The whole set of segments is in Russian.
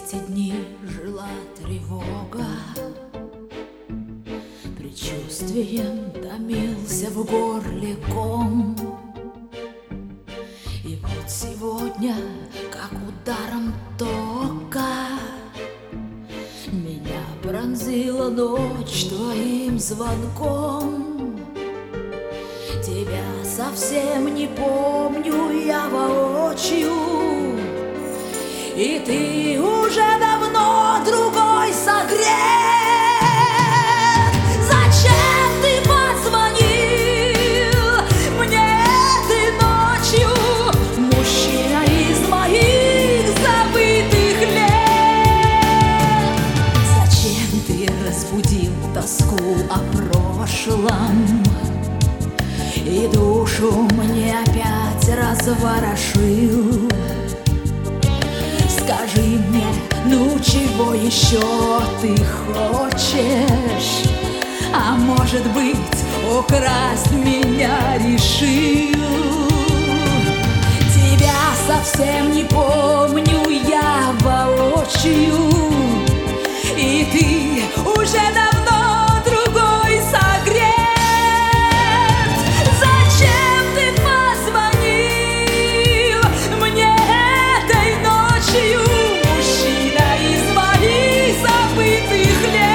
эти дни жила тревога, предчувствием томился в горле ком. И вот сегодня, как ударом тока, меня пронзила ночь твоим звонком. Тебя совсем не помню я воочию, и ты уже давно другой согрет. Зачем ты позвонил мне этой ночью, мужчина из моих забытых лет? Зачем ты разбудил тоску о прошлом и душу мне опять разворошил? Скажи мне, ну чего еще ты хочешь? А может быть, украсть меня решил? Тебя совсем не помню я воочию, и ты уже давно другой согрет. Зачем ты позвонил мне этой ночью, мужчина из моих забытых лет?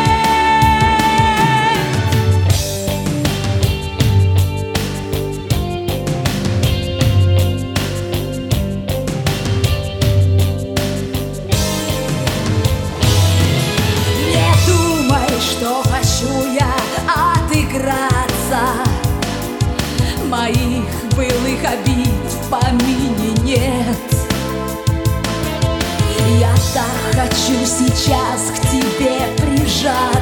Не думай, что хочу я отыграться, моих былых обид в помине нет. Я так хочу сейчас к тебе прижаться.